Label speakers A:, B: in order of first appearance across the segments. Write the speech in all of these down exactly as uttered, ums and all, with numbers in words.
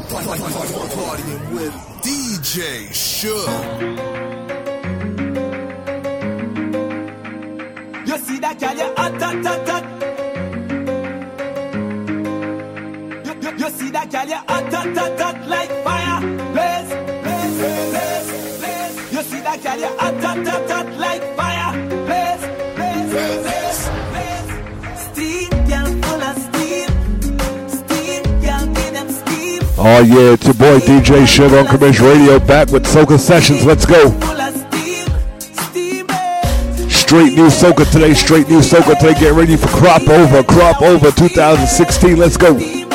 A: Partying with D J Shook.
B: You see that girl, you hot, hot, hot, hot. You, you, you see that girl, you hot, hot, hot, hot like fire. Blaze, blaze, blaze, blaze. You see that girl, you hot, hot, hot, hot like fire. Blaze, blaze, blaze, blaze. Steam, girl, full of steam. Steam, girl, give them steam.
C: Oh yeah, it's your boy D J Shook on Commercial Radio, back with Soca Sessions. Let's go. Straight new Soca today, straight new Soca today. Get ready for Crop Over, Crop Over twenty sixteen. Let's go.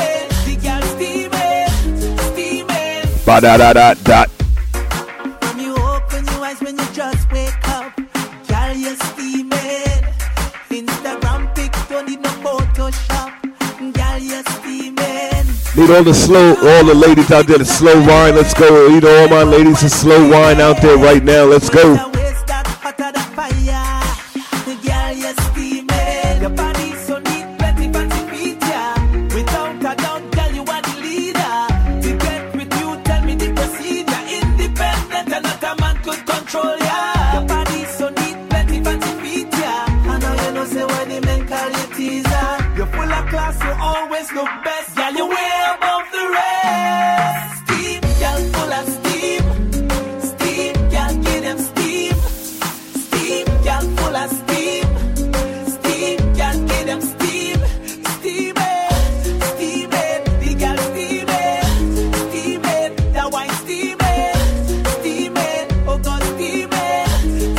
C: Ba da da da da.
B: When you open your eyes when you just wake up, girl, you're steaming. Instagram pic, don't need no Photoshop. Girl, you're steaming.
C: Need all the slow, all the ladies out there to slow wine. Let's go. Need all my ladies to slow wine out there right now. Let's go.
B: Look best, girl, you way above the rest. Steam, girl, full of steam. Steam, girl, give them steam. Steam, girl, full of steam. Steam, girl, give them steam. Steaming, steaming, the girl steaming. Steaming, that wine steaming. Steaming, oh God, steaming.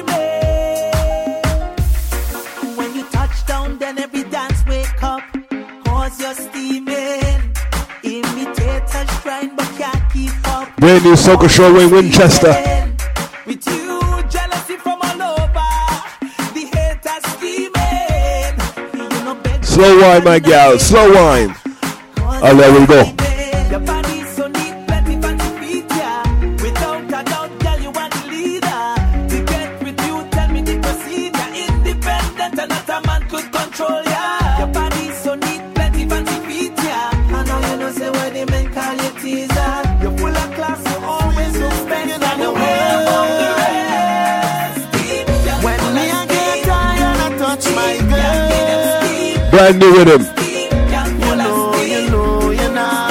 B: Steaming. When you touch down, then every dance wake up. You're steaming, imitators trying but can't keep up.
C: Brand new Soca show in Winchester.
B: With you, jealousy from all over. The haters scheming. You know, beg
C: slow wine, my gal, slow wine. Oh, there we go.
B: Your body's so neat, plenty fancy feet, yeah. Without a doubt, girl, you are the leader. To get with you, tell me the procedure. Independent and not a man could control ya. Your body's so neat. You're full of class, you always look better than the way above the rest. When me I get tired, I touch my girl.
C: Brand new with him.
B: You know, you know, you know.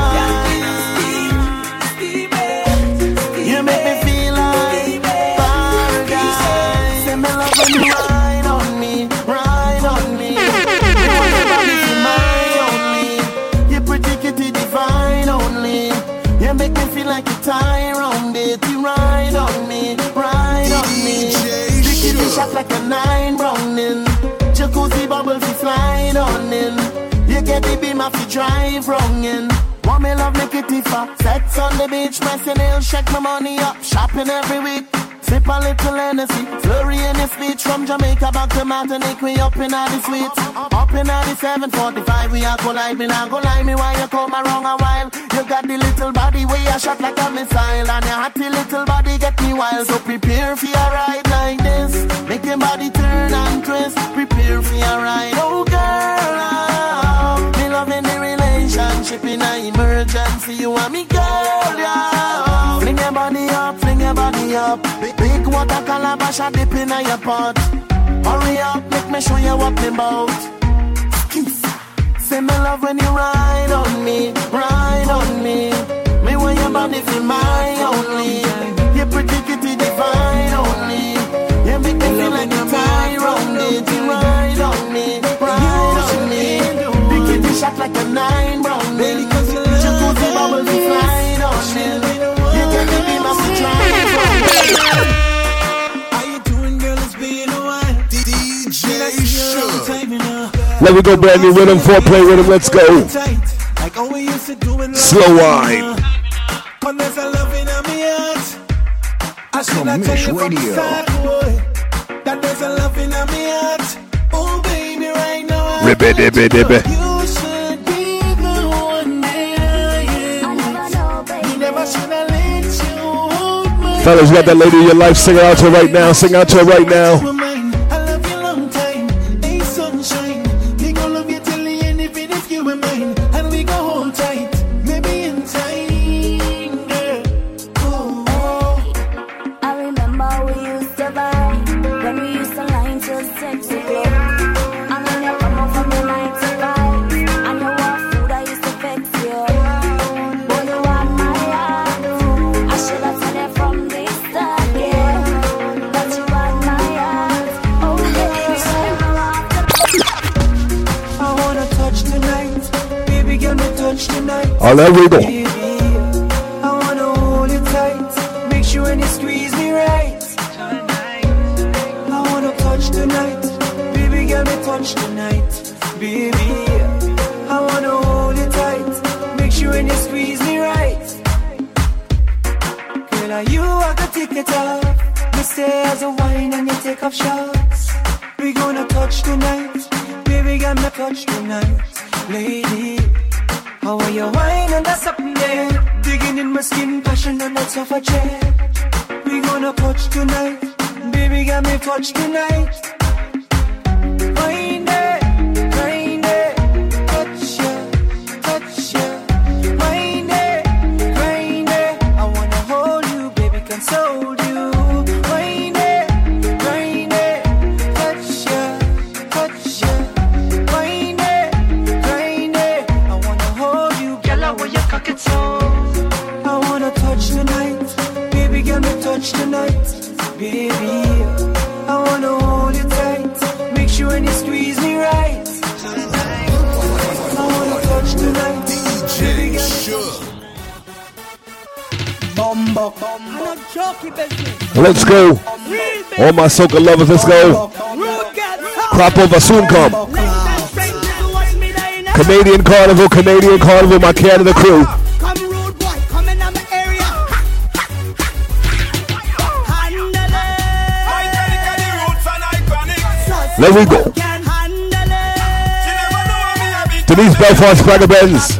B: You make me feel like paradise. Say me love when you ride on me, ride on me. You want everybody to my only. You pretty kitty divine only. You make me feel like you tie around it. You ride on me, ride on me. The kitty shot like a nine browning. Jacuzzi bubbles you slide on in. You get the beam off you drive wrong in. Want me love me kitty for sex on the beach, pressing nails, check my money up, shopping every week. Sip a little Hennessy, flurry in the speech. From Jamaica back to Martinique, we up in all the suites. Up in all the seven forty-five, we are go live. Me now go live me while you come around a while. You got the little body where you shot like a missile. And your happy little body get me wild. So prepare for your ride like this. Make your body turn and twist. Prepare for your ride, oh girl. Oh, me loving the relationship in an emergency. You and me girl, yeah. Fling your body up, fling your body up. Big, big water calabash a dip in your pot. Hurry up, make me show you what me bout. Say me love when you ride on me, ride on me. Me when your body feel my only. You pretty kitty divine only. You make me feel like you tie round it. You ride on me, ride on me. The kitty shot like a nine brown baby. Jacuzzi bubbles you slide on it. You get the beam off the drive. How you doing, girl? It's been a while.
A: D J Shook.
C: Let me go brand new rhythm, foreplay rhythm, let's go. Slow wine.
A: Commish Radio.
C: Ribby dibby dibby. Fellas, you got that lady in your life, sing out to her right now, sing out to her right now.
B: And we go home tight, maybe in time. touch tonight.
C: Oh, there we go.
B: Baby, I wanna hold you tight. Make sure when you squeeze me right. I wanna touch tonight. Baby, get me touch tonight. Baby, I wanna hold you tight. Make sure when you squeeze me right. Girl, are you I can take it off. Me stay as a wine and you take off shots. We gonna touch tonight. Baby, get me touch tonight. Lady, how are you wine and that's up there? Digging in my skin, passion and that's off a chair. We gonna touch tonight. Baby, get me touch tonight. Wine it, grind it, touch ya, touch ya. Wine it, grind it. I wanna hold you, baby, console you. Wine it, grind it, touch ya, touch ya. Wine it, grind it. I wanna hold you, girl, I want your cock it so. I wanna touch tonight, baby, get me touch tonight. Baby, I wanna hold you tight. Make sure when you squeeze me right. I wanna touch tonight.
A: D J Shook.
B: Bumbo.
C: Let's go. All my soca lovers, let's go. Crop over soon come. Canadian Carnival, Canadian Carnival, my Canada crew. There we go. Denise Belfast, Sprague Benz.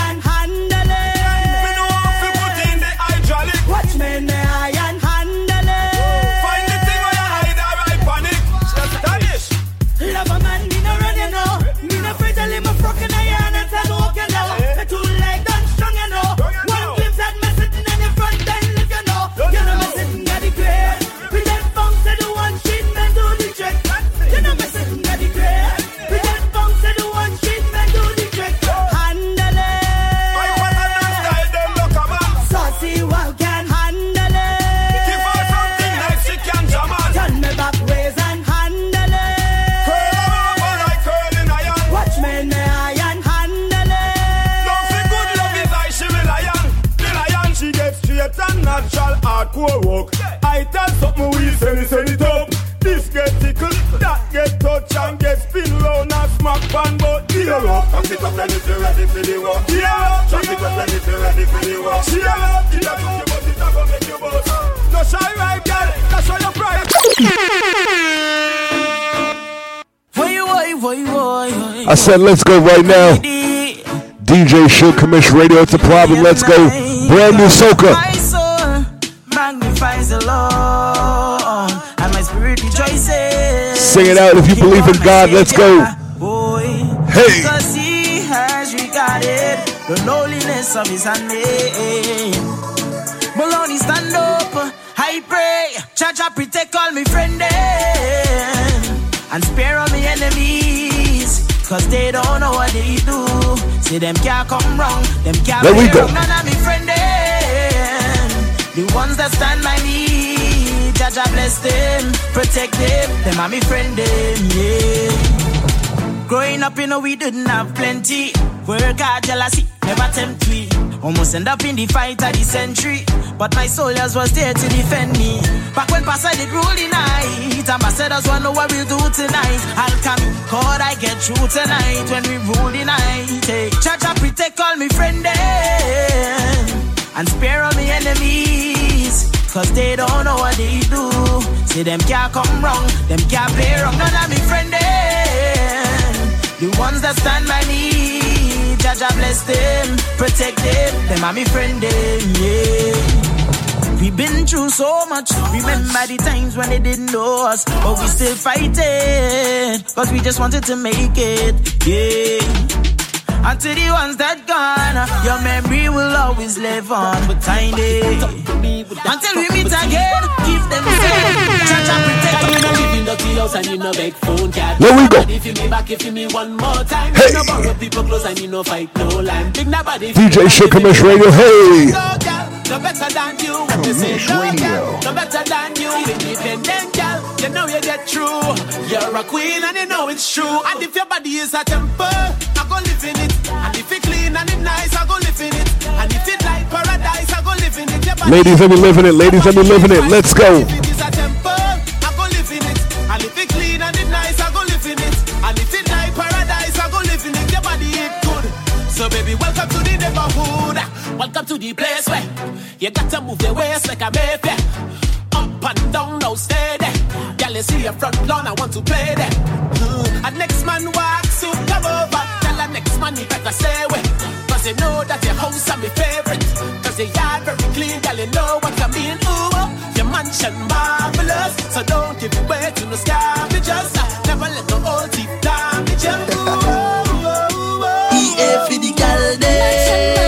D: Work. I tell something we send it, send it up. This get tickle, that get touch and get spin round and smack pan but gear up. Chuck it up and if you're ready for the work. Gear up. Chuck it up and if you're ready for the work. Gear up. It a took you but it a go make you bust. No shy right girl, that's why you pride.
C: I said let's go right now. D J Shook, Commission Radio, it's a problem, let's go. Brand new soca.
B: Magnifies the Lord, and my spirit rejoices.
C: Sing it out if you believe in God, let's go. Hey!
B: Because he has regarded the lowliness of his handmaid. Maloney, stand up, I pray. Chacha, protect all my friends and spare all my enemies. Cause they don't know what they do. See them can't come wrong, them can't
C: there we go.
B: None of my friends. The ones that stand by me, Jaja bless them, protect them, them are me friend them, yeah. Growing up, you know, we didn't have plenty. Work hard, jealousy, never tempt we. Almost end up in the fight of the century. But my soldiers was there to defend me. Back when Pastor did rule the night, ambassadors wanna know what we'll do tonight. I'll come, God, I get through tonight when we rule the night. Hey, Jaja protect all me friend them and spare all my enemies. Cause they don't know what they do. See them can't come wrong, them can't play wrong. None of me friend them, the ones that stand by me, Jaja bless them, protect them, them are me friend them, yeah. We've been through so much, remember the times when they didn't know us, but we still fighting, cause we just wanted to make it, yeah. And to the ones that gone, your memory will always live on. But tiny, until we meet again, keep them safe. Cha-cha protect you. You live in dirty house and you no beg phone cat.
C: There we go.
B: If you me back, if you me one more time.
C: Hey.
B: You no borrow people close and you no fight no line. Big nobody.
C: D J Shook, Commission Radio, hey.
B: No better than you. What you say? No girl, no better than you. Independent girl. You you know you get through. You're a queen and you know it's true. And if your body is a temple, I go live in it. And if it clean and it nice, I go live in it. And if it like paradise, I go live in it.
C: Ladies, let me live in it. Ladies, let me live in it. Let's go.
B: If it is a temple, I go live in it. And if it clean and it nice, I go live in it. And if it like paradise, I go live in it. Your body is good. So baby, welcome to the neighborhood. Welcome to the place where you got to move the waist like a Mayfair. Up and down, now stay there. Girl, you see your front lawn, I want to play there. Mm. And next man walks, so come over. Tell the next man you better stay away. Cause you know that your house are my favorite. Cause your yard very clean, girl, you know what I mean. Ooh, your mansion marvelous. So don't give it way to no scavengers. Never let no old teeth damage you.
E: E A for the girl there.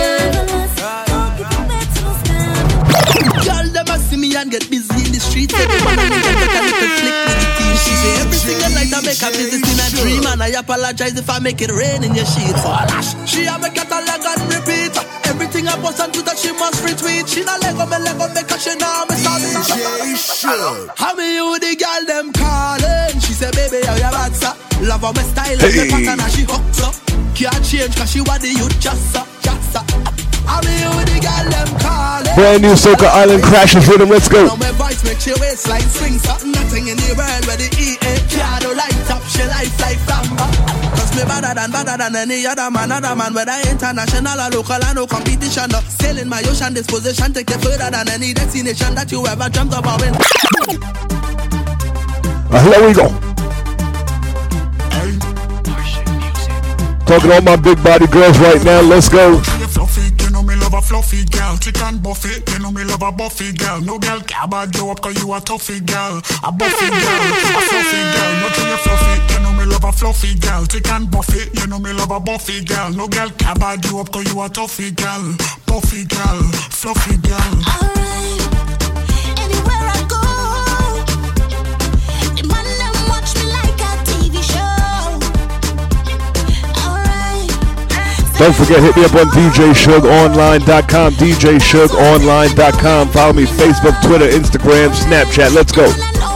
E: Girl, them a see me and get busy in the streets. Everyone I need to get a little flick with the team. She say every single night I make a business in a dream. And I apologize if I make it rain in your sheets. She a make catalog and repeat. Everything I post on Twitter she must retweet. She not Lego me Lego make her she know me start it.
A: D J Shook.
E: How me you the girl them calling? She say baby how you bad sir. Love how my style and
C: Hey.
E: the pattern and she hooked up. Can't change cause she want the youth just up, just up. I mean you the girl them calling.
C: Brand new Soca Island Crashes rhythm. Let's go.
E: Now my voice makes your waistline swing. Something nothing in the world where the E A can't do light up. She life like flamba. Cause me better than better than any other man. Other man whether international or local and no competition. No. Sailing my ocean disposition take you further than any destination that you ever dreamt about. When
C: Uh, here we go. Talking all my big body girls right now. Let's go.
F: Fluffy, you know me love a fluffy girl. Chicken buffy, you know me love a buffy girl. No girl care about you up cause you a toughy girl. A buffy girl, a fluffy girl. Not you fluffy, you know me love a fluffy girl. Chicken buffy, you know me love a buffy girl. No girl care about you up cause you a toughy girl. Buffy girl, fluffy girl.
G: Alright, anywhere I go, the man them watch me like a T V show.
C: Don't forget, hit me up on D J Shug Online dot com, D J Shug Online dot com. Follow me Facebook, Twitter, Instagram, Snapchat. Let's go.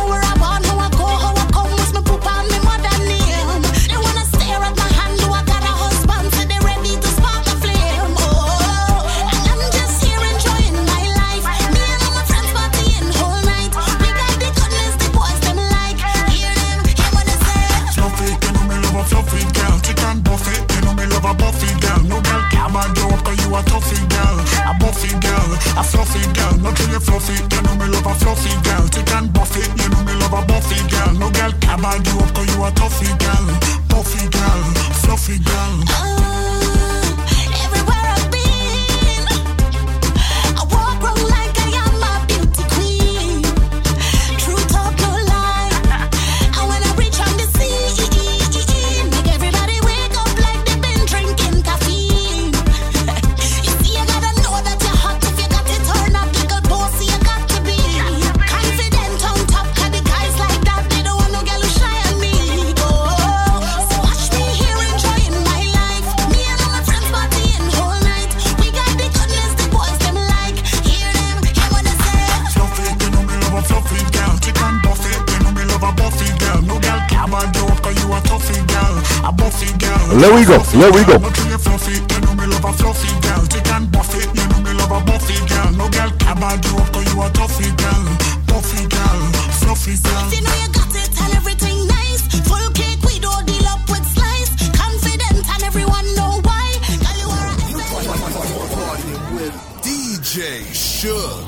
F: A fluffy girl, not really fluffy. You know me love a fluffy girl. Thick and buffy, you know me love a buffy girl. No girl care about you up cause you a toughy girl. Buffy girl, fluffy girl.
G: Uh, everywhere I've been, I walk around like I am a beauty queen. True talk, no lie. And when I reach on the scene, make everybody wake up like they've been drinking caffeine. You see, I gotta know that you're hot if you got it turned up. Like a bossy, you got to be confident on top. Cause the guys like that, they don't want no girl who shy on me. Oh, so watch me here enjoying my life. Me and all my friends partying whole night. We got the goodness the boys them like. Hear them, hear what they say.
F: Fluffy, you know me love a fluffy girl. Thick and buffy, you know me love a buffy girl. No girl care about you up cause you a toughy girl. A buffy girl.
C: Let we go, let we go.
F: Not really fluffy, you know me love a fluffy girl. Thick and buffy, you know me love a buffy girl. No girl care about you up cause you a toughy girl. Buffy girl, fluffy girl.
G: If you know you got it and everything nice, full cake we don't deal up with slice. Confident and everyone know why. Girl, you are a
A: With D J Shook.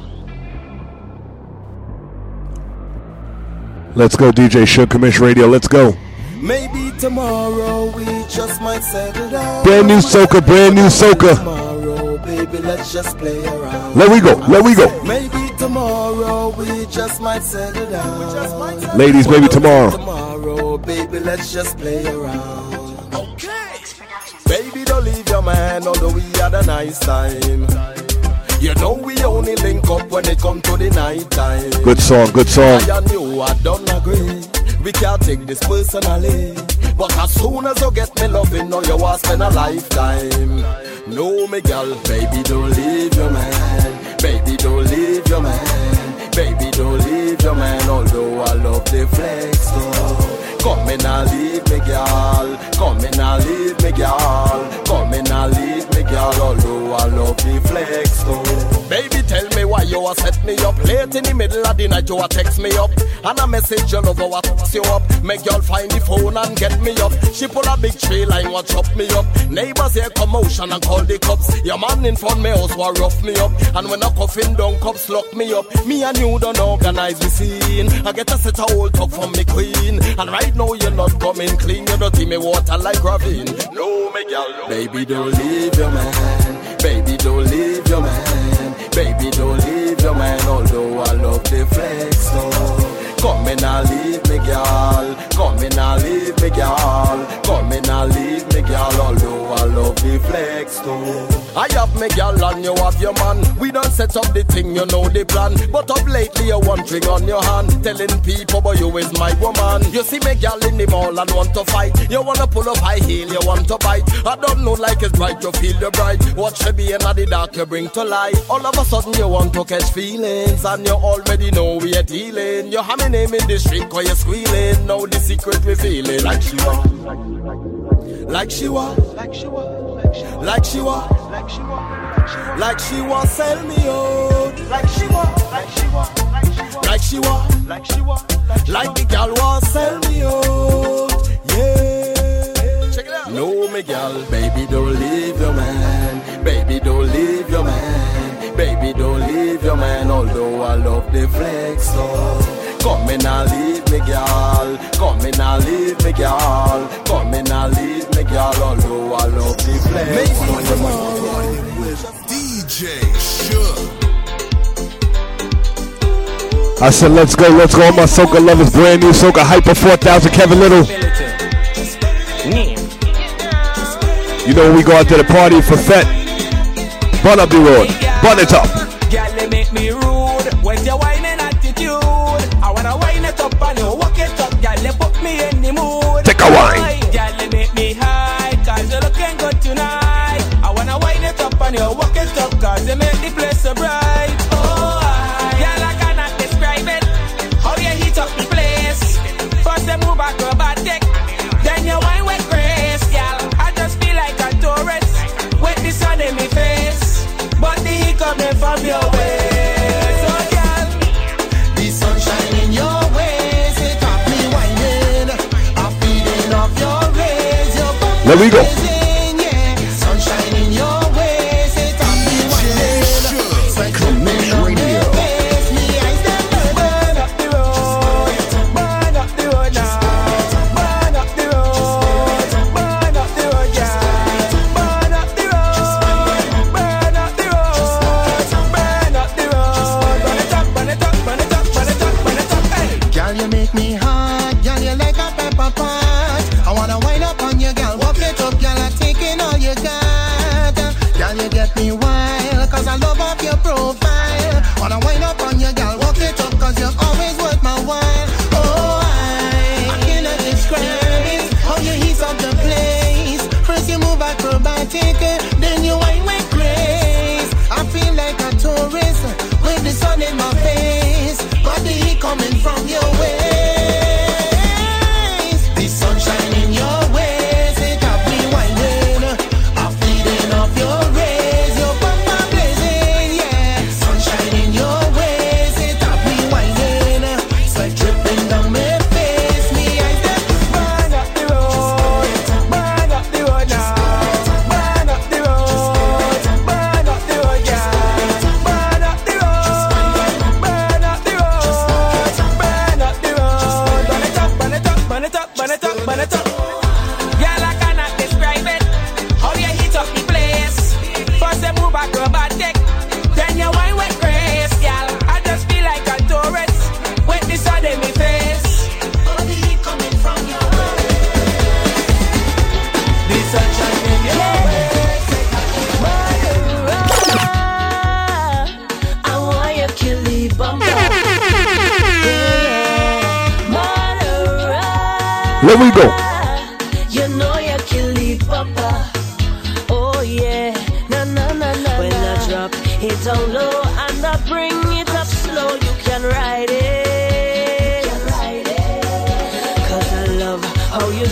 C: Let's go, D J Shug Commission Radio. Let's go.
B: Maybe tomorrow we just might settle down.
C: Brand new Soca, brand new Soca.
B: Tomorrow, baby, let's just play around.
C: Let we go, let we go.
B: Maybe tomorrow we just might settle down.
C: Ladies, maybe tomorrow.
B: Tomorrow, baby, let's just play around. Okay. Baby, don't leave your man, although we had a nice time. You know we only link up when it come to the night time.
C: Good song, good song.
B: I and you, I don't agree. We can't take this personally. But as soon as you get me loving, now you want to spend a lifetime. No, me girl, baby, don't leave your man. Baby, don't leave your man. Baby, don't leave your man, although I love the flex though. Come in and leave me, girl. Come in and leave me, girl. Come in and leave me, girl, although I love the flex though. Baby, tell me why you a set me up. Late in the middle of the night, you a text me up. And a message you love, you a text you up. Make y'all find the phone and get me up. She pull a big tree line, what chop me up. Neighbors hear commotion and call the cops. Your man in front me house will rough me up. And when a coffin down, cops lock me up. Me and you don't organize the scene. I get a set of old talk from me queen. And right now you're not coming clean. You don't see me water like ravine. No, me girl, no. Baby, don't leave your man. Baby, don't leave your man. Baby, don't leave your man. Although I love the flex, though. Come in and leave me, girl. Come in and leave me, girl. Come in and leave me, girl. Although I love the flex, though. I have me girl and you have your man. We don't set up the thing, you know the plan. But up lately you want ring on your hand, telling people but you is my woman. You see me girl in the mall and want to fight. You wanna pull up high heel, you want to bite. I don't know like it's bright, you feel the bright. What should be in the dark you bring to light. All of a sudden you want to catch feelings, and you already know we are dealing. You have me name in the street cause you squealing. Now the secret we feeling. Like she was, like she was, like she was, like she was, like she was, like she was, sell me out. Like she was, like she was, like she was, like she was, like the girl was, sell me out. Yeah, check it out. No, me girl, baby, don't leave your man. Baby, don't leave your man. Baby, don't leave your man. Although I love the flex, so. Come in and leave me, girl. Come in and leave me, girl. Come in and leave me, girl. Although I love the flex.
A: D J Shook.
C: I said, let's go, let's go. All my Soca lovers, brand new Soca Hyper four thousand, Kevin Little. You know when we go out to the party for Fete, burn up the road, burn it up.
H: Girl, they make me rude with your whining attitude. I wanna wind it up and you walk it up. Girl, they put me in the mood.
C: Take a wine.
H: Girl, they make me high, cause you're looking good tonight. I wanna wind it up and you walk it up, cause they make the place so bright. Oh, I, girl, I cannot describe it. How you heat up the place. First they move acrobatic, then you wine with grace. Girl, I just feel like a tourist with the sun in my face, but the heat coming from your way. So girl,
B: The sunshine in your ways, it got me whining. I'm feeding off your rays, your bump
C: There we go.
B: raising, yeah. Sunshine in your ways, it got me whining. Sweat dripping on your face, me eyes them burn.
H: burn up the road, burn up the road now, burn up the road, burn up the road, yeah, burn up the road, burn up the road, burn up the road, burn it up, burn it up, burn it up, burn it up, burn it up, hey.
B: Girl, you make me hot, girl, you like a pepper pot. I wanna wind up on you, girl, walk it up, girl, I'm taking all you got. Girl, you get me wild, cause I love up your profile. Wanna wind up on you, girl, walk it up, cause you're always worth my while. Oh, I, I cannot describe it, how you heat up the place. First you move acrobatic, then you wind with grace. I feel like a tourist, with the sun in my face, got the heat coming from your ways. The sunshine in your ways, it got me whining. I'm feeding off your rays, your bumper blazing, yeah. Sunshine in your ways, it got me whining. Sweat dripping down my face, me eyes them
H: Burn up the road, burn up the road now, burn up the road, burn up the road, yeah, burn up the road, burn up the road, burn up the road, burn it up, burn it up, burn it up, burn it up, burn it up. Girl, I cannot describe it, how you heat up the place. First they move acrobatic, then you wine with grace. Girl, I just feel like a tourist with the sun in my face.
B: all the heat coming from your ways.
H: The sunshine in your ways.
G: I want you kill the bumper.
C: There we go.
G: You know you kill the bumper. Oh yeah, na na na na. When I drop it down low and I bring it up slow, you can ride.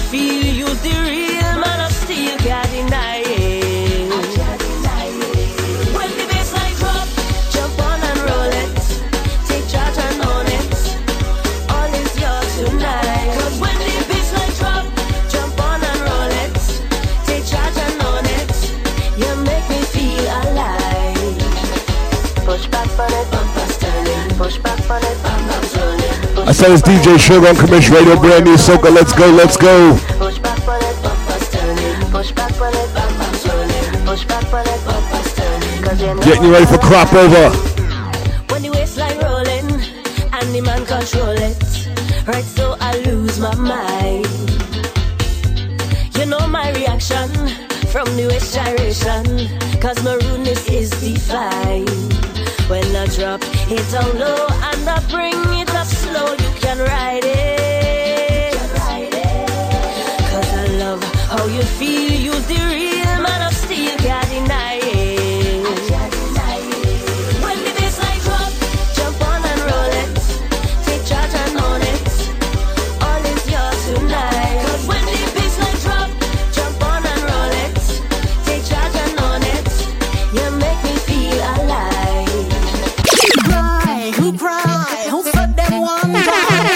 I: feel, use the real man of steel, can't deny it. When the bassline drop, jump on and roll it. Take charge and own it. All is yours tonight. Cause when the bassline drop, jump on and roll it. Take charge and own it. You make me feel alive. Push back on it, bumpers turning. Push back on it, bumpers rolling.
C: I said it's D J Shug on Commission Radio, brand new soca. Let's go, let's go.
I: Push back on it, bumpers turning. Push back on it, bumpers rolling. Push back on it, bumpers turning. Cause you know
C: Getting you ready for crop over.
I: when the waistline rolling and the man control it, right? So I lose my mind. You know my reaction from the waist gyration, cause my rudeness is defined. When I drop it down low and I bring it up slow, you can ride it. Cause I love how you feel, use the real man of steel, can't deny it. When the bassline drop, jump on and roll it. Take charge and own it. All is yours tonight. Cause when the bassline drop, jump on and roll it. Take charge and own it. You make me feel alive.
J: Cry, who cry, who said them one die?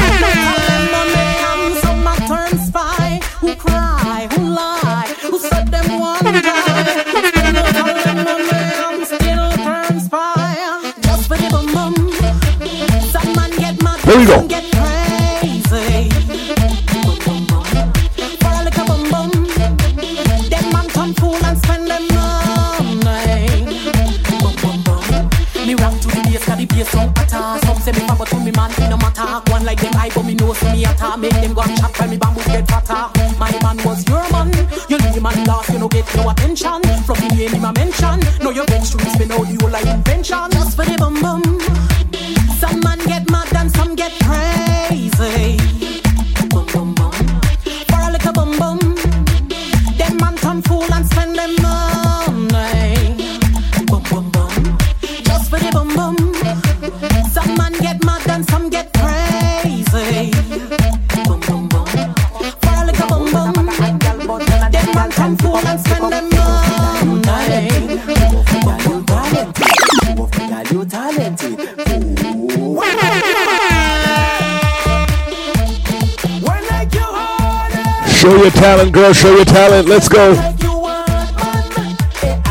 J: Come some my turn spy. Who cry, who lie, who said them one die? I'm still turn spy. Just for the bum bum. Some man get mad,
C: Here we go.
J: some get crazy. Bum bum bum. For a little bum bum. Them man turn fool and spend them money. Bum bum bum. Me rock to the bass, 'cause the bass sound attack. Some say me fag, but to me man, me no matter. One like them high, but me know so me attack. Make them go and chat while me bamboo get fatter. My man was your man. You leave man last, you no get no attention. From the name him a mention. No you bench to spin out the whole like invention. Just for the bum bum. Some man get mad and some get crazy. Bum bum bum. For a little bum bum. Them man turn fool and spend them money. Bum bum bum. Just for the bum bum. Some man get mad and some get crazy. Bum bum bum. For a little bum bum. Them man turn fool and spend them money. You talented. When like you hard.
C: Show your talent, girl, show your talent. Let's go.
J: Like you want man. Eh,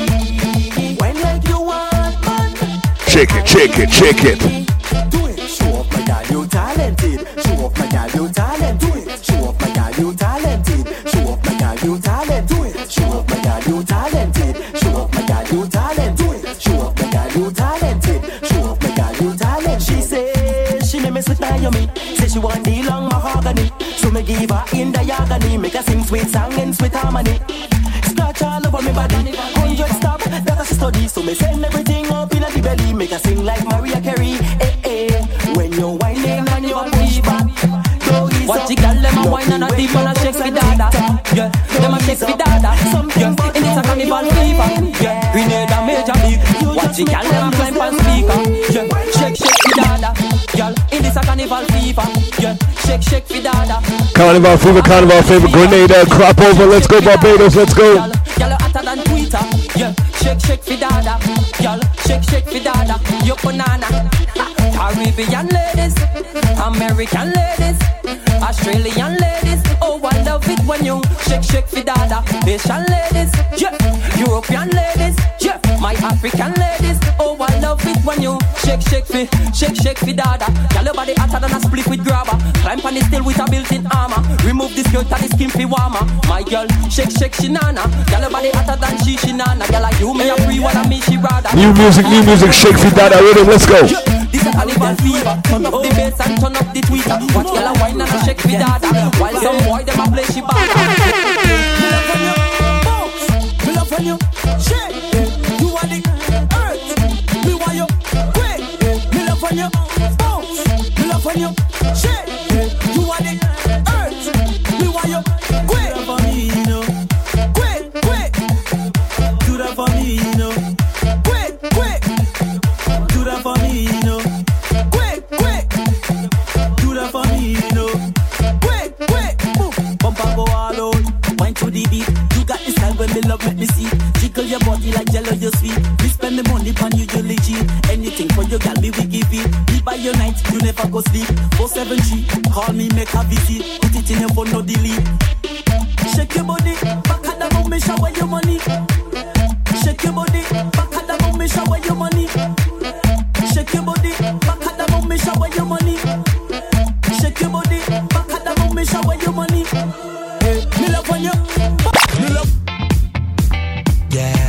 J: aye. When like you want man.
C: Shake it, shake it, shake it.
J: Do it. Show off my girl, you talented. Show off my girl, you talented. Do it. Show off my girl, you talented. Show off my girl, you talented. Do it. Show off my girl, you talented. Show off my girl, you talented. Do it. Show off my girl, you talented. Show off my girl, you talented. She say she make me sweet Naomi. Say she want the long mahogany. So me give her in the agony. Make her sing sweet song in sweet harmony. Scratch all over me body. Hundred stop, that I study. So me send everything up in the belly. Make her sing like Mariah Carey. Eh eh. When you're whining and you're push back.
K: Watch the girl, them a wine and a deep and a shake for dada. Yeah, them a shake for dada. Yeah, in it's a carnival fever. Yeah, grenade a major league. Watch the girl, them a climb on speaker. Yeah, shake, shake for dada. Girl, in it's a carnival fever. Yeah, shake, shake for dada.
C: Carnival fever, carnival fever, Grenada, crop over. Let's go, Barbados, let's go.
K: Girl, you hotter than Twitter. Yeah, shake, shake for dada. Girl, shake, shake for dada. Yo banana. Caribbean ladies, American ladies, Australian ladies. Oh, I love it when you shake, shake for dada. Asian ladies, yeah. European ladies, yeah. My African ladies. Oh, I love it when you shake, shake for, shake, shake for dada. Girl, your body hotter than a split with grabber. Climb on the still with a built-in armor. Remove the skirt and the skin for warmer. My girl, shake, shake, shinana. Girl, your body hotter than she, shinana. Girl, like you, me a free one and me, she rather.
C: New music, new music, shake for dada, rhythm, let's go.
K: This a carnival fever. Turn up the bass and turn up the tweeter. Watch girl a wine and a shake for dada. While some boy them a play she bada.
J: Me love when you bounce. Me love when you shake. You are the earth. Me want you quick. Me love when you bounce. Me love when you shake. You are the earth. Me want you quick. Do that for me, you know. Quick, quick. Do that for me, you know. Quick, quick. Do that for me, you know. Quick, quick. Do that for me, you know. Quick, quick. Boom.
E: tell her you sweet. We spend the money on you, you legit. Anything for your gal, me we give it. Me by your night, you never go sleep. four seven three, call me, make a visit. Put it in your phone, no delete. Shake your body, back at the boom, me shower your money. Shake your body, back at the boom, me shower your money. Shake your body, back at the boom, me shower your money. Shake your body, back at the boom, me shower your money. Hey, me love on you, me love. Yeah.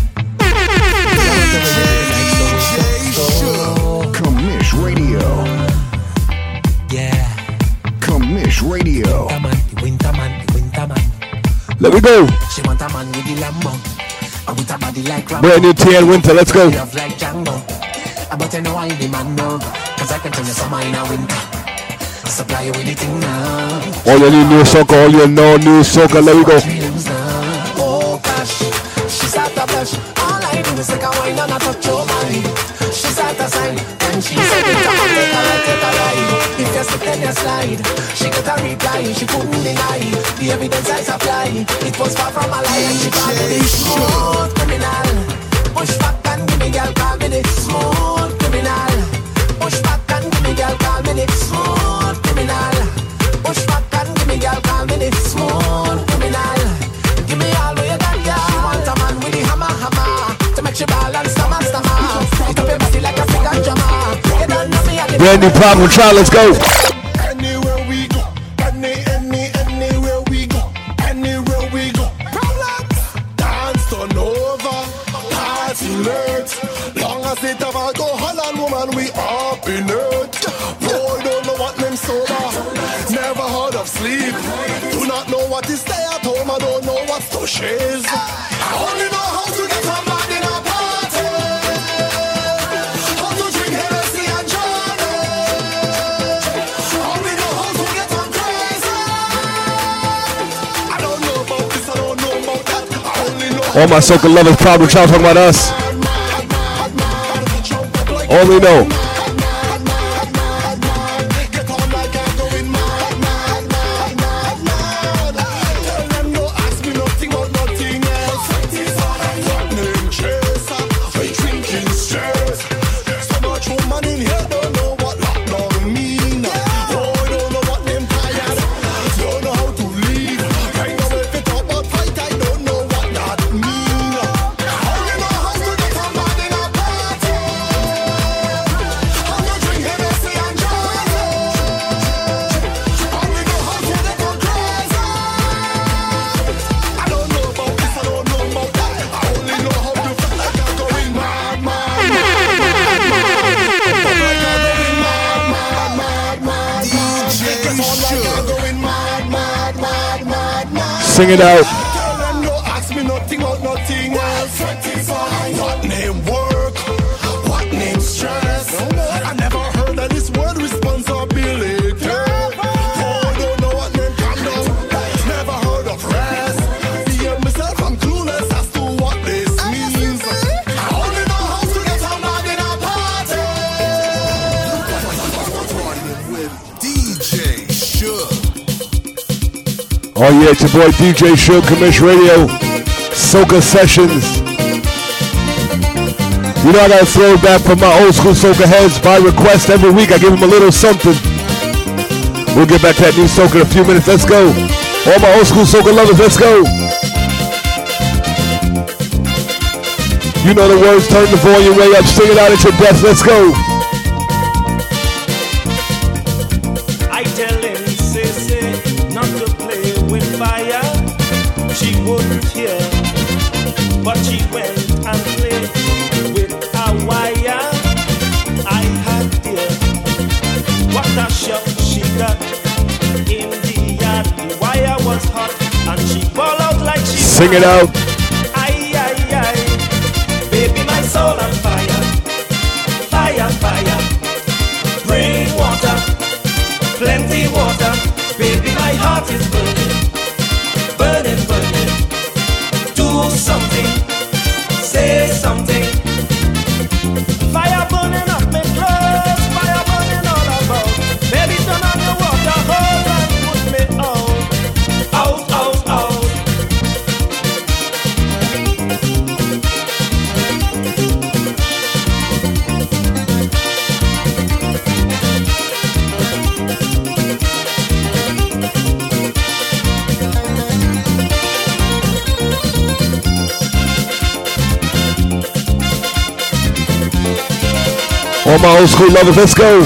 L: Commish Radio.
E: Yeah.
L: Commish Radio.
E: Winter man, winter man.
C: Let me go.
E: She want a man with the Lambo. And with a body like Rambo.
C: Brand new T N Winter, let's go.
E: Love like Django. But you know I demand no. Cause I can turn you summer in a winter. Supply you with the thing now.
C: All you need new soca, all you know new soca, let me go.
E: Oh gosh, she's out of blush. All I do is take a wine and I touch your body. She's out of sign and she said it up and take a ride, take a ride. If you slip then you slide. She got a reply, she couldn't deny. The evidence I supply, it was far from a lie. And she called me the smooth criminal. Push back and give me girl, call me the smooth criminal. Push back and give me girl, call me the smooth criminal. Push back and give me girl, call me the smooth criminal. Give me all what you got, girl. She want a man with the hammer, hammer to make she balance, stammer, stammer. It up your body like a cigar drummer. You don't know me, I get
C: Brand new Problem Child, let's go.
D: Anywhere we go, any, any, anywhere we go, anywhere we go. Dance turn over, party late. Long as it ever go, Holland woman, we up in it. Boy, don't know what name sober, never heard of sleep. Do not know what is stay at home, I don't know what's to chase. I only know how to get a man in a party. How to drink Hennessy and Johnny. Only know how to get on crazy. I don't know about this, I don't know about that. I only know.
C: All my soca lovers, Problem Child talking about us. Only know.
D: Get on like I'm going mad, mad, mad, mad, mad. Tell them no ask me nothing about nothing else. What name chaser? We drinking stress. There's so much woman in here, don't know what lockdown mean. Boy, don't know what name tired. Don't know how to leave. Right now if it talk about fight, I don't know what that mean. I only know how to get a man in a party. How to drink Hennessy and Johnny. Only know how to get on crazy. I don't know about this, I don't know about that. I only know how to feel like I'm going mad, mad, mad, mad, mad. Like I'm going mad, mad, mad, mad, mad. Get on like I'm going mad, mad, mad, mad, mad.
C: Sing it out.
D: Tell them no ask me nothing about nothing else. What name work? What name stress? I never heard of this word responsibility. Oh, don't know what name condom. Never heard of rest. Being myself, I'm clueless as to what this means. I only know how to get a man in a party.
A: D J Shook.
C: Oh yeah, it's your boy D J Shook, Commish Radio, Soca Sessions. You know I got a throwback from my old school soca heads by request every week. I give them a little something. We'll get back to that new soca in a few minutes. Let's go. All my old school soca lovers, let's go. You know the words, turn the volume way up, sing it out at your best. Let's go.
M: I tell him, say, say, not to play with fire. She wouldn't hear, but she went and played with a wire. I had dear, what a shock she got in the yard. The wire was hot and she ball out like she
C: Sing it out.
M: Aye, aye, aye, baby, my soul on fire, fire, fire. Bring water, plenty water, baby, my heart is burning, burning, burning. Do something, say something. Fire burning up my clothes, fire burning all about. Baby, turn on your water hose and put me out, out, out, out.
C: All my old school lovers, let's go.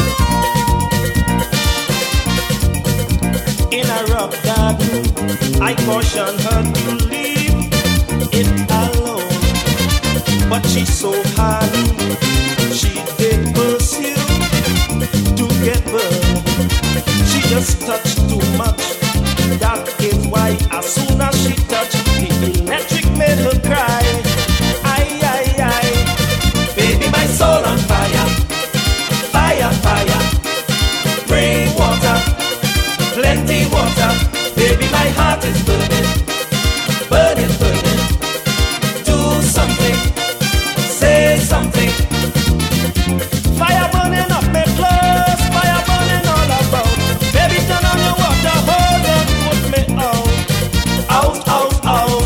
M: In a rock garden, I caution her to leave it alone. But she's so hard, she did pursue to get burned. She just touched too much. That is why as soon as she touched, the electric made her cry. Aye, aye, aye. Baby, my soul on fire. Fire, fire. Bring water. Plenty water. Baby, my heart is burning. Burning, burning. Do something. Say something. Fire burning up my clothes. Fire burning all about. Baby, turn on the water. Hold on, put me out. Out, out, out.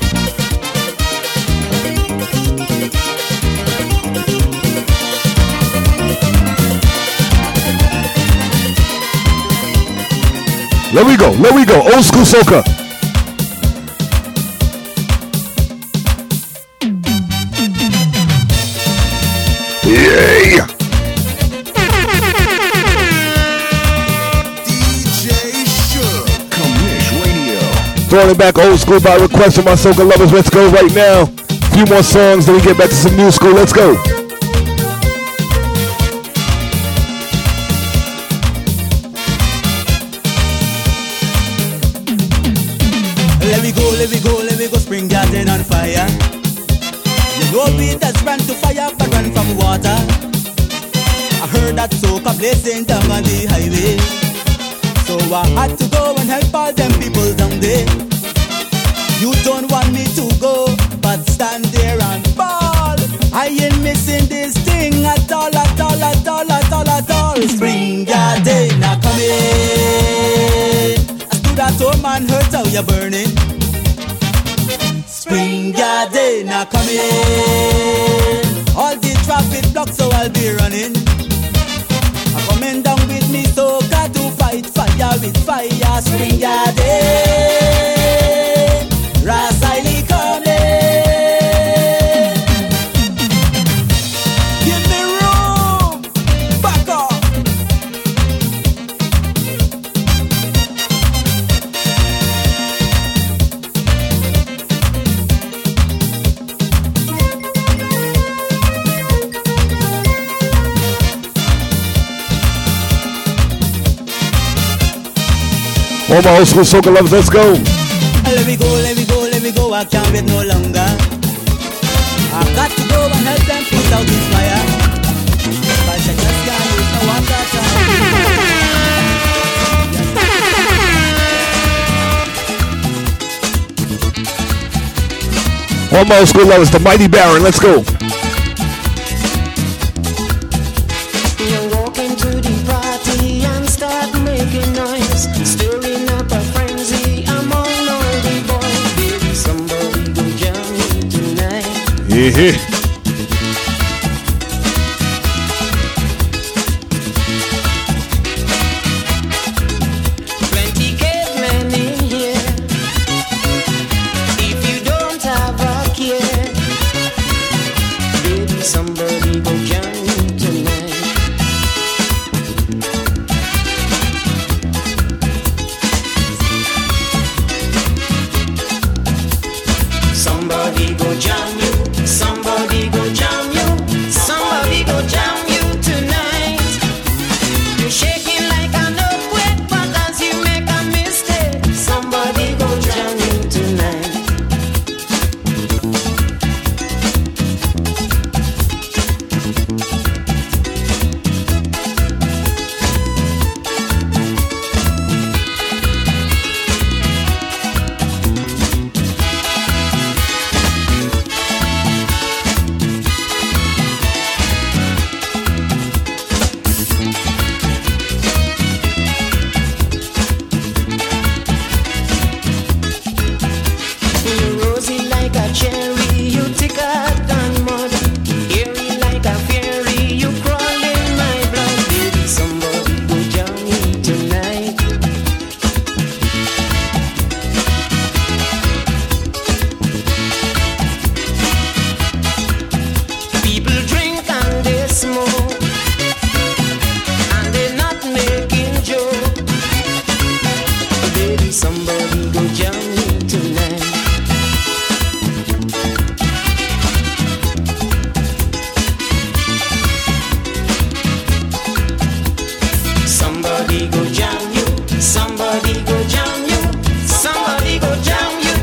C: Let we go, let we go. Old school soca. Yeah.
A: D J Shook.
L: Commish Radio.
C: Throwing it back old school by request from my soca lovers. Let's go right now. A few more songs, then we get back to some new school. Let's go.
E: Let me go, let me go, let me go, spring garden on fire. You know Peter's run to fire, but run from water. I heard that soca blazing down on the highway. So I had to go and help all them people down there. You don't want me to go, but stand there and ball. I ain't missing this thing at all, at all, at all, at all, at all. Spring garden, now come in. I stood at home and heard how you're burning. Spring garden, now come in. All the traffic blocked, so I'll be running. I'm coming down with me, so got to fight fire with fire. Spring garden, Rasaili coming. Give me room, back up.
C: All my old school soca lovers, let's go.
E: Let me go, let me go, let me go, I can't wait no longer. I've got to go and help them put out this fire. But I just can't lose no one that
C: All my old school lovers, the Mighty Baron, let's go.
N: You walk into the party and start making noise, stirring up a frenzy among all the boys. Baby, somebody go jam me tonight.
C: Yeah.
N: Twenty cavemen in here. If you don't have a care, baby, somebody go jam me tonight. Somebody go jam you, somebody go jam you, somebody go jam you tonight. You're shaking like an earthquake, but as you make a mistake, somebody go jam you tonight.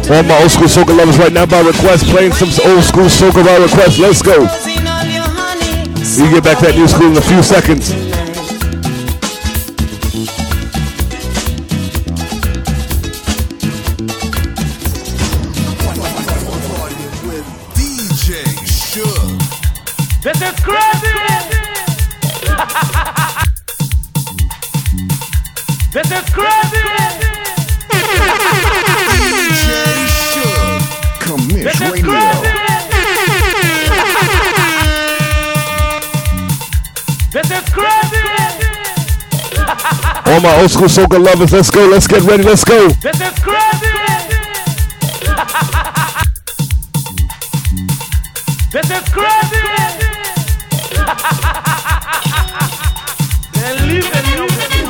C: All my old school soca lovers right now by request, playing some old school soca by request. Let's go. We get back to that new school in a few seconds.
A: D J Shook.
D: This is crazy. This is crazy.
A: D J Shook.
L: Commish
D: This is
L: Radio.
D: crazy. This is crazy.
C: All my old school soca lovers, let's go. Let's get ready. Let's go.
D: This is crazy. This is crazy. They're leaving you.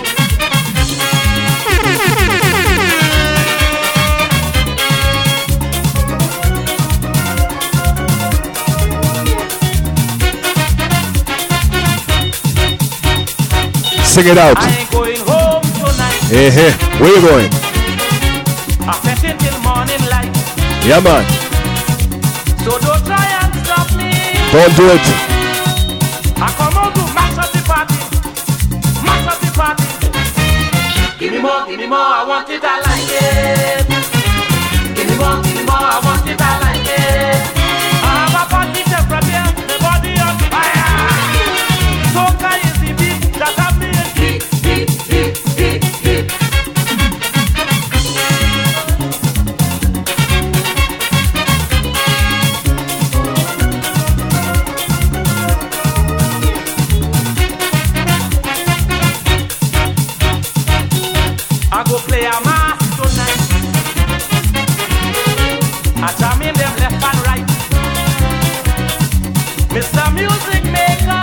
C: Sing it out.
D: I ain't going home tonight.
C: Hey, hey. Where you going?
D: I set it till morning light.
C: Yeah, man.
D: So don't try and stop me.
C: Don't do it.
D: I come out to mash up the party. Mash up the party. Give me more, give me more, I want it, I like it. Give me more, give me more, I want it, I like it. I have a party temperature, my body on fire. Soca is the beat that have me in heat, heat, heat, heat, heat. I go play a mass tonight. I jam in them left and right. Mister Music Maker,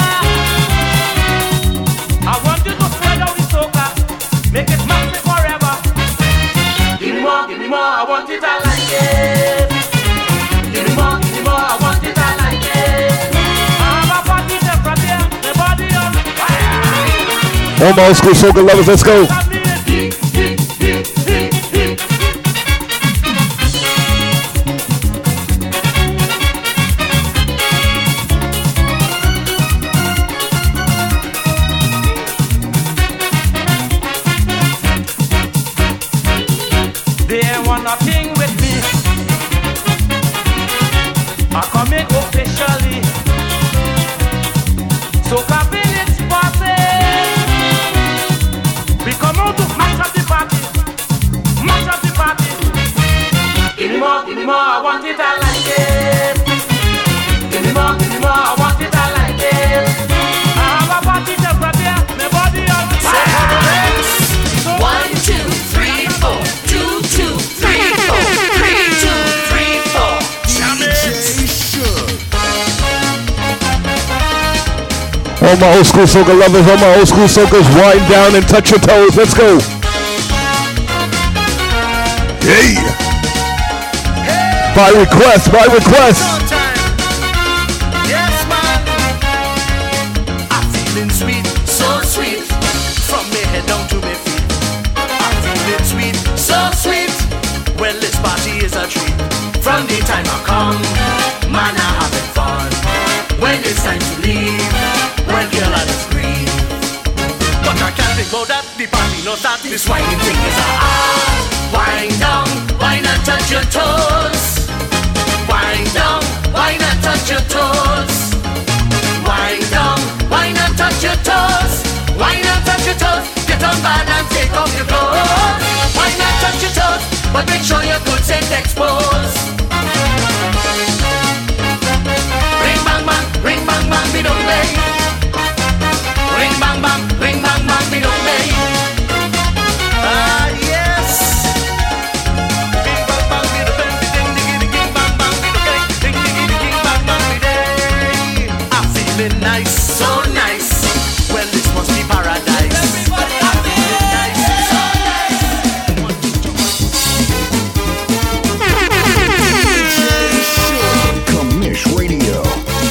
D: I want you to spread out the soca, make it massive forever. Give me more, give me more, I want it, I like it. Give me more, give me more, I want it, I like it. I have a party temperature, my body on fire.
C: All my old school soca lovers, let's go.
D: They ain't want nothing with me. I come in officially. So come in its party. We come out to mash up the party. Mash up the party. Give me more, give me more, I want it, I like it. Give me more, give me more, I want it, I like it. I have a party temperature, my body on fire.
N: One, two, three, four. Two, two, three, four. Three, two, three, four.
A: D J Shook.
C: All my old school soca lovers, all my old school soakers, wind down and touch your toes. Let's go. Hey. By request, by request.
N: Yes, man. I'm feeling sweet, so sweet. From me head down to me feet. I'm feeling sweet, so sweet. Well, this party is a treat. From the time I come, man, I having fun. When it's time to leave, well, girl, I just grieve. But I can't think about that. The party no start. This whining thing is a art. Wind down, why not touch your toes? Wind down, why not touch your toes? Wind down, why not touch your toes? Why not touch your toes? Get on bad and take off your clothes. Why not touch your toes? But make sure your goods ain't exposed. Ring bang bang, ring bang bang, be don't play. Ring bang bang, ring bang bang, be don't play. Ah yes. Bing bang bang, be the bang, be ding diggy ding bang bang, be the bang, ding diggy ding bang bang, be day. I'm feeling nice, so nice. Well, this must be paradise. I'm feeling nice, so nice.
L: Commish Radio.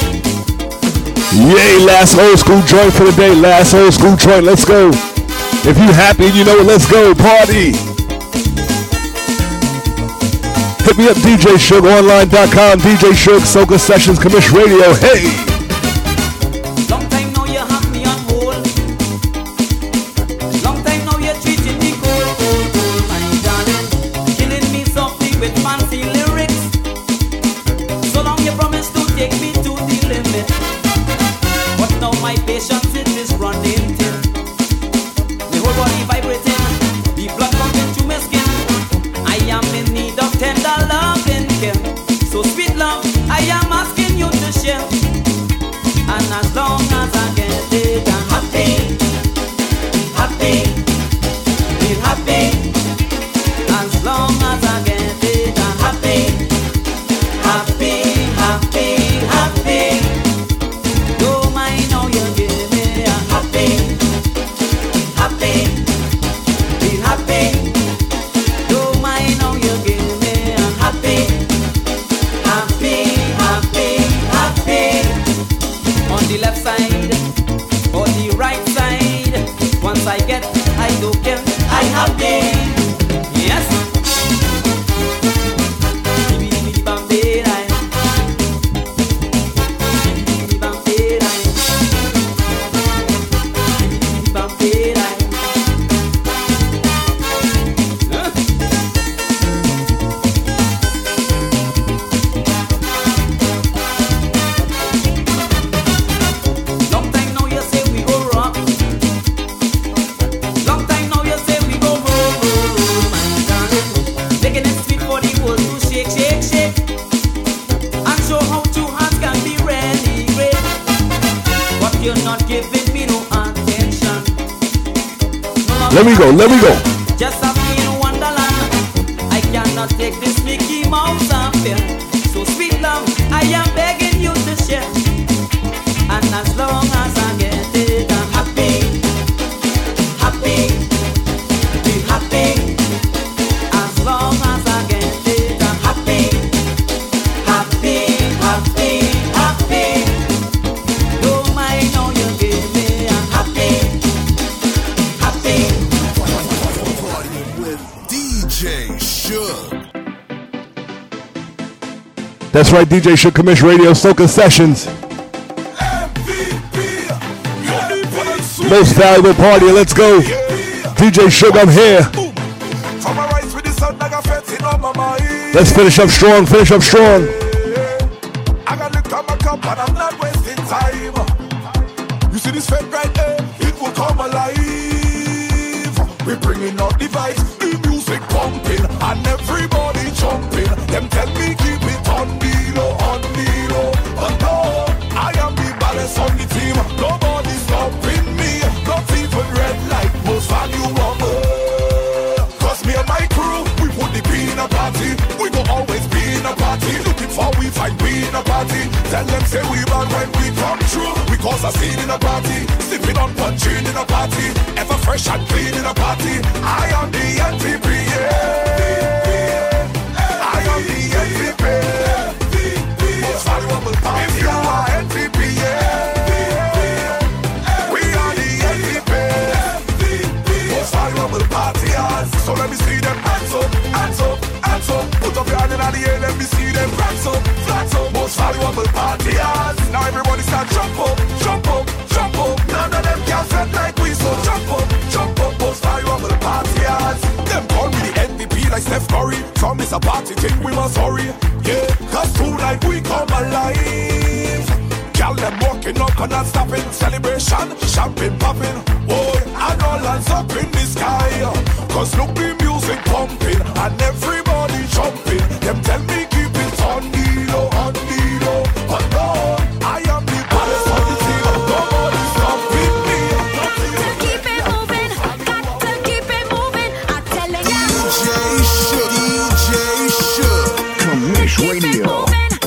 C: Yay, last old school joint for the day. Last old school joint. Let's go. If you happy, you know it. Let's go. Party. Hit me up, D J Shug online dot com, D J Shug, Soca Sessions, Commish Radio. Hey!
K: Long time now you have me on hold. Long time now you're treating me cold, cold, cold, my darling. Killing me softly with fancy lyrics. So long you promised to take me to the limit. But now my patience it is running thin. The whole body vibrating, the blood pumping through my skin. I am in need of tender love and care. So sweet love, I am asking you to share. And as long as I get it, I'm happy, happy, feel happy. As long as I get it, I'm happy, happy, happy, happy. Don't mind how you give me a happy, happy, feel happy. Don't mind how you give me a happy, happy, happy, happy. On the left side or the right side, once I get, I don't care, I happy. Yes. Long time now you say we go rock. Long time now you say we go roll, roll, roll, my darling. Making it sweet for the world to shake, shake, shake. And show how two hands can be really great. But you're not giving me no attention.
C: Let me go, let me go.
K: Just a me in Wonderland. I cannot take this Mickey Mouse affair. So sweet love, I am begging you to share. And as long as I get it, I'm happy, happy, be happy. As long as I get it, I'm happy, happy, happy, happy. Don't mind how you give me, I'm happy, happy.
A: D J Shug.
C: That's right, D J Shug, Commish Radio, Soca Sessions. Most valuable party, let's go. D J Shug, I'm here. Let's finish up strong, finish up strong.
D: I got liquor on my cup and I'm not wasting time. You see this fed right there, it will come alive. We're bringing out the vibes, the music pumping, and everybody jumping. Them tell me keep it on the low, on the low. But no, I am the balance on the team. Nobody's stopping me, not even red light, most valuable. Cause me and my crew, we put the beat in a party. We go always be in a party. Looking for we find we in a party. Tell them say we bad when we come true. We cause a scene in a party. Sipping on punching in a party. Ever fresh and clean in a party. I am the N T P, yeah. I am the N T P. Most valuable party. If you are N T P, yeah. We are the N T P. Most valuable party. So let me see them hands up, hands up, hands up. Put up your hand in the air, let me see them hands up, flat up. Most valuable partiers. Now everybody start jump up, jump up, jump up. None of them can fret like we, so jump up, jump up. Most valuable partiers. Them call me the M V P like Steph Curry. From this a party thing we must hurry. Yeah, cause tonight we come alive. Girl, them walking up and not stopping. Celebration, champagne popping. Boy, and all hands up in the sky. Cause look the music pumping and everybody jumping. Them tell me keep it on the low, on the low. But no, I am the baddest on the team. Nobody's stopping me.
G: Keep it moving, got to keep it moving. I'm telling you.
A: D J Shug, D J Shug.
L: Commish Radio.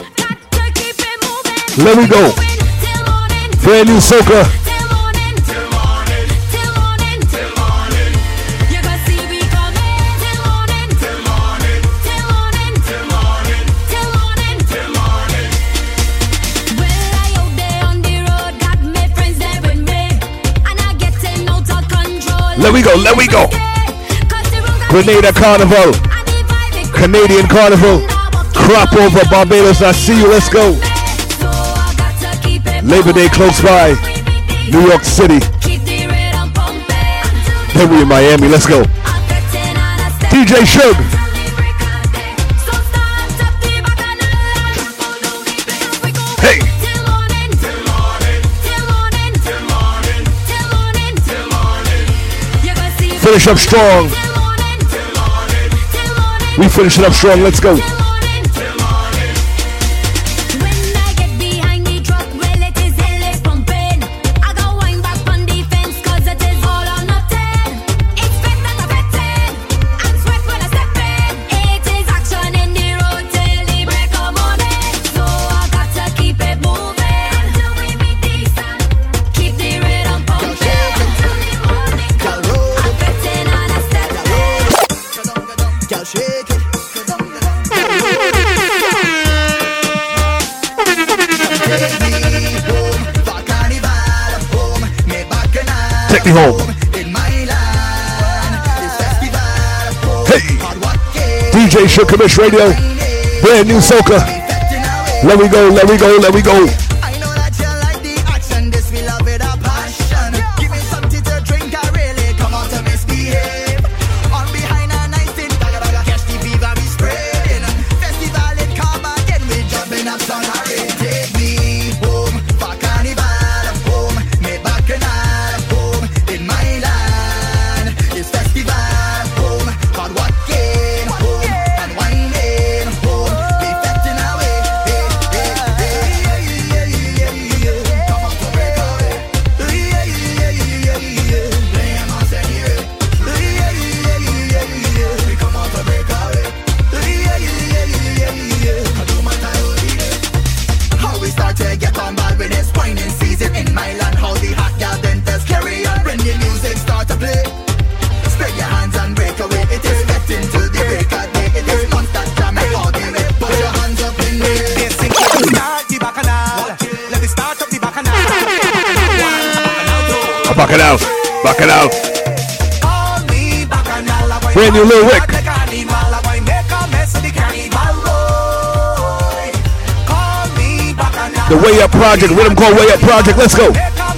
C: Let me go. Brand new soca. Let we go, let we go. Grenada Carnival. Canadian Carnival. Crop over Barbados. I see you. Let's go. Labor Day close by. New York City. Then we in Miami. Let's go. D J Shug. Hey. Finish up strong. We finish it up strong. Let's go. Take me home. Hey, D J Shug Kamish Radio, brand new soca. Let we go, let we go, let we go. Back it out, back it out. Brand new Lil Rick. The Way Up Project, rhythm called Way Up Project. Let's go.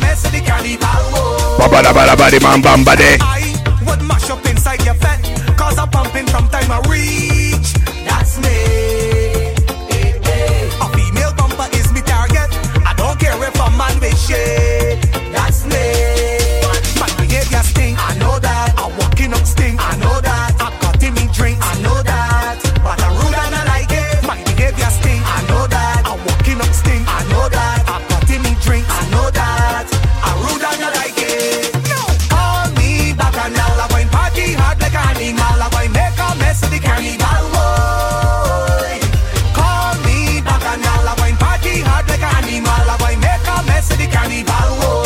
O: Would mash up inside your fat, cause I'm pumping from time I reach. That's me. A female bumper is me target. I don't care if a man with shit. That's me. My behavior stink, I know that. I'm walking up stink, I know that. I'm cutting me drinks, I know that. But I'm rude and I like it. My behavior stink, I know that. I'm walking up stink, I know that. I'm cutting me drinks, I know that. I'm rude and I like it. Call me bacchanal, I wine party hard like an animal. I wine make a mess of the carnival. Boy. Call me bacchanal, I wine party hard like an animal. I wine make a mess of the carnival. Boy.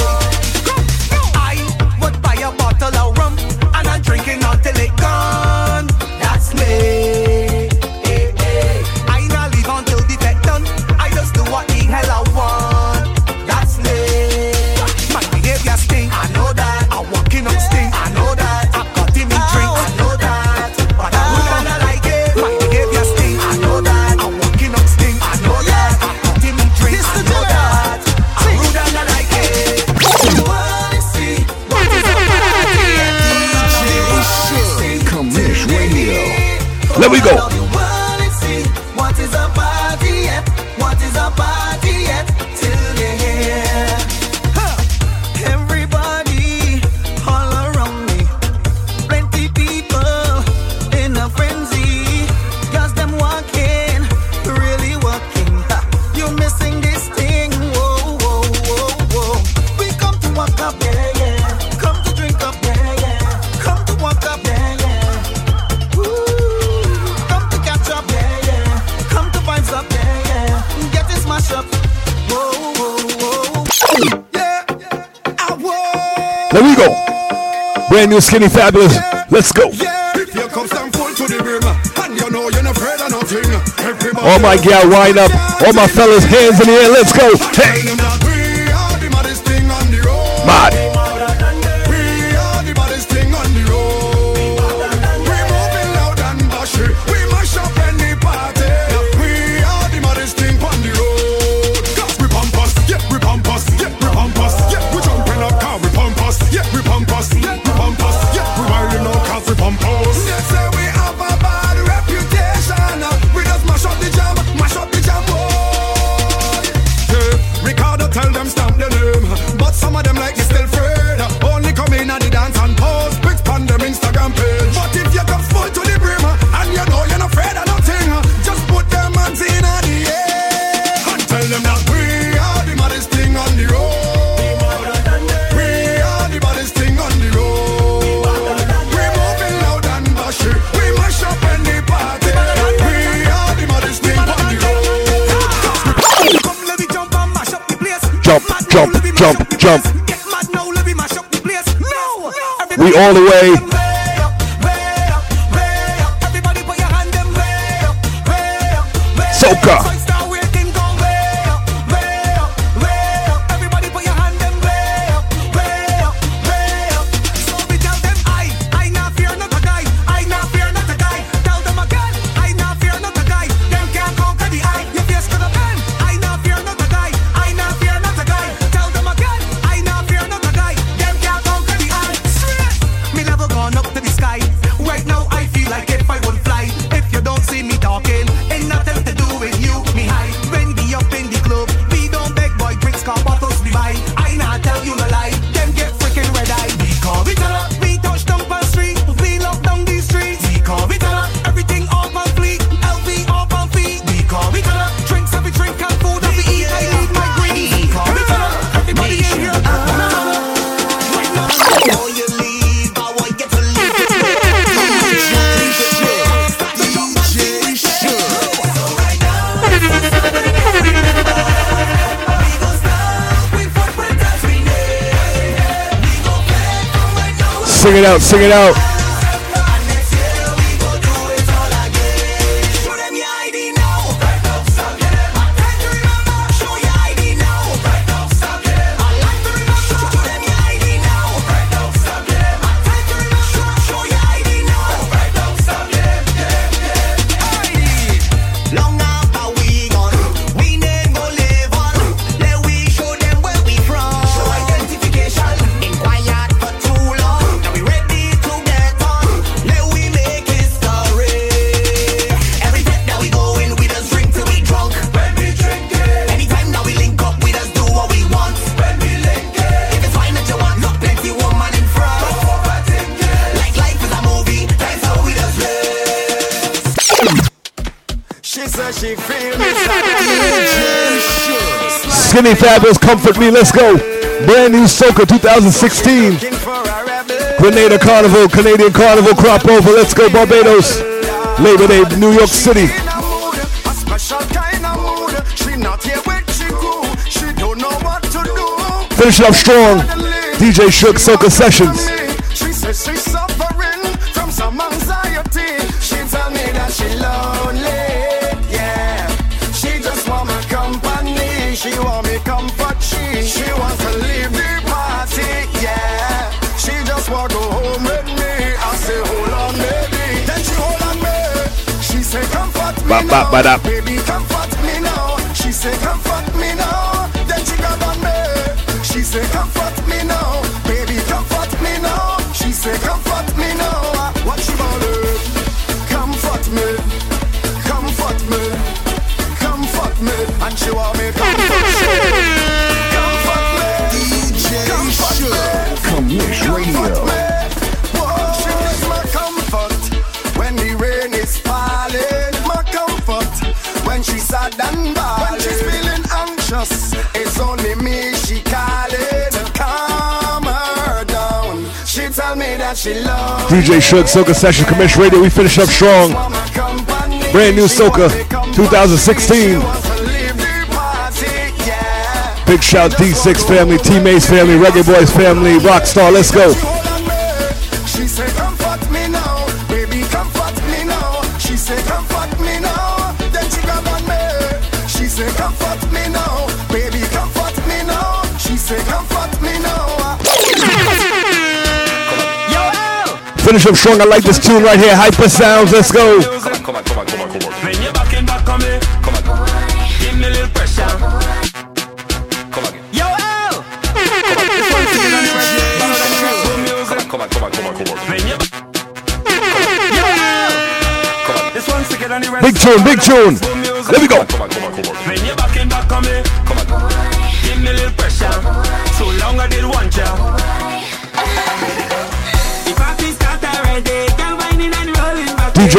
O: Drinking until it gone. That's me. Hey, hey. I not leave until the debt done. I just do what the hell I want. That's me. My behavior stink, I know that. I'm walking up stink, I know that. I'm cutting me drink, I know that. But I would not like it. My behavior stink, I know that. I'm walking up stink, I know that. I'm cutting me drink, I know that. I would not like it.
C: Let me go.
B: What is a party yet? What is a party yet? Till you're here. Huh. Everybody all around me. Plenty people in a frenzy. Cause them walking, really working. Ha. You missing this thing. Whoa, whoa, whoa, whoa. We come to walk up, yeah, yeah. Come to drink up, yeah, yeah. Come to walk up, yeah, yeah. Up, yeah, yeah. Get this mash up. Whoa, whoa, whoa. Yeah, I whoa.
C: There we go. Brand new Skinny Fabulous. Let's go.
D: Yeah. If you come stand full to the rim, and you know you're not afraid of nothing. Everybody
C: All my gal wind up. All my fellas hands in the air. Let's go. Hey.
D: We are the maddest thing on the road.
C: Mad.
D: We are the baddest thing on the road. We moving loud and bashy. We
O: tell them stamp the name. But some of them like you still afraid. Only come in at the dance and pose. Pics on them Instagram page. But if you come full to the brim and you know you're not afraid of nothing, just put them hands in the air and tell them that we are the maddest thing on the road. We are the baddest thing on the road. We're moving loud and bashy. We mash up any party. We are the maddest thing on the road. Come let me jump and mash up the place.
C: Jump, jump, jump, jump.
O: Get mad now, let me mash up the place. No,
C: We all the way.
O: everybody put your hand them way up, way up, way up.
C: Soca.
O: So it's now waiting, go way up, way up, way up. Everybody put your hand them way up, way up, way up. So we tell them I, I not fear not a guy, I not fear not a guy. Tell them again, I not fear not a guy. Them can't conquer the eye, your face could have been. I not fear not a guy, I not fear not a guy. Tell them again, I not fear not a guy. Them can't conquer the eye. Straight, me never gone up to the sky. Right now I feel like if I would fly. If you don't see me talking, ain't nothing to do with you, me high. When we up in the club, we don't beg boy drinks, car bottles we buy. I not tell you no lie, them get freaking red eye. We call it a lot, we touch down on street, we lock down these streets. We call it a lot, everything off on fleek, L V off on feet. We call it a lot, drinks every drink and food every eat. I need my greens. We call it a lot, everybody in here. Right now, before you leave, I want you to leave.
C: Sing it out, sing it out.
O: Long after we gone, we name go live on. Let we show them where we from. Show identification. In quiet for too long. Now we ready to get on. Let we make history. Every step that we go in, we just drink till we drunk. When we drink it. Anytime that we link up, we just do what we want. When we link it. If it's fine that you want, look plenty woman in front. Like life is a movie, that's how we just live. She said she feel me.
C: Skinny Fabulous, Comfort Me, let's go. Brand new Soca twenty sixteen. Grenada Carnival, Canadian Carnival crop over. Let's go Barbados. Labor Day, New York City.
O: A special kind of mood. She not here with she crew. She don't know what to do.
C: Finish it up strong. D J Shook, Soca Sessions.
O: She says she's suffering from some anxiety. She tell me that she lonely. Yeah, she just want my company. She want me comfort. She she wants to leave the party. Yeah, she just want to go home with me. I say hold on, baby. Then she hold on me. She say comfort me
C: Ba, ba, ba, da.
O: now, baby, comfort me now. She say comfort me now. Then she got on me. She say comfort me now, baby, comfort me now. She say comfort me now. What she want? Comfort me, comfort me, comfort me, and she want me comfort me, comfort me, comfort me,
L: Commish
O: comfort
L: Radio.
O: me. Whoa, she is my comfort when the rain is falling. My comfort when she's sad and bad. When she's feeling anxious, it's only me she calling to calm her down. She tell me that she loves
C: D J Shook, Soca Sessions, Commish Radio. We finish up strong. Brand new Soca twenty sixteen. Big shout D six family, T-Mace family, Reggae Boys family, Rockstar. Let's go.
O: She say comfort me now, baby, comfort me now. She say comfort me now. Then she grab on me. She say comfort me now, baby, comfort me now. She say comfort me now.
C: Finish up strong. I like this tune right here. Hyper Sounds. Let's go.
M: Come on, come on, come on, come on, come on. When you're back in back on me, come on, come on. Give me a little pressure. Come on. Yo, L. Come on, come on, come on, come on. When you're Yo, L. Come on. This one's sicker than the rest.
C: Big tune, big tune. There we go.
M: Come on, come on, come on. When you're back in back on me, come on, come on. Give me a little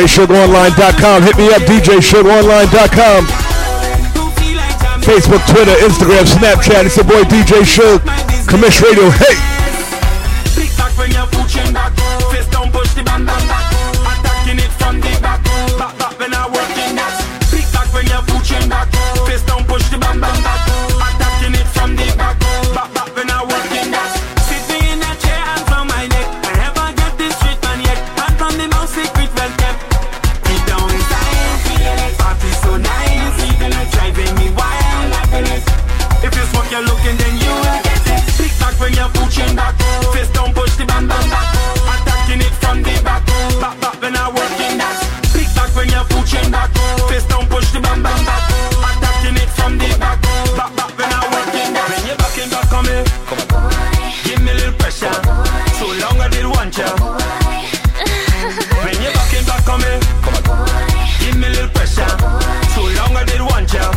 C: j sugar online dot com. Hit me up, d j sugar online dot com. Facebook, Twitter, Instagram, Snapchat. It's your boy D J Suge. Commish Radio. Hey!
D: Big back when you're pushing back. Face down, push the band back. Attacking it from the back. Back back when I'm working that. Big back when you're pushing back. Face down, push the band back. Attacking it from the back. Back back when I'm working that. Sit me in a chair and from my neck. I never get this treatment yet. And from the mouth secret well kept. Deep down inside, party so nice. Driving me wild. If you smoke, you're looking, then you will get it. Big back when you're pushing back. Face down, push the band back. Attacking it from the back. Back back when I'm working that. Big back when you're pushing back. Face down, push the band back. Attacking it from the back. Back back when I'm working that. When you're backing back on me, give me a little pressure. So long I did want ya. When you're backing back on me, give me a little pressure. So long I did want ya.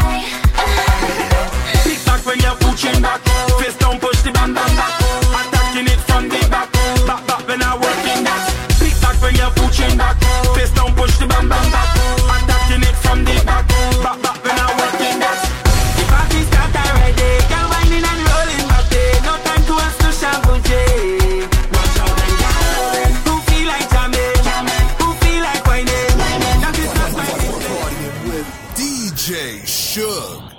D: Big back when you're pushing back. Face down, push the band back. Attacking it from the back. Back back when I'm working that. Big back when you're pushing back. Face down, push the band back. Attacking it from the back. Back back when I'm working that. The party start already. Girl whining and rolling back there. No time to ask to shampoo J. Watch out and girl who feel like jamming, who feel like whining. That is not my
A: D J Suge.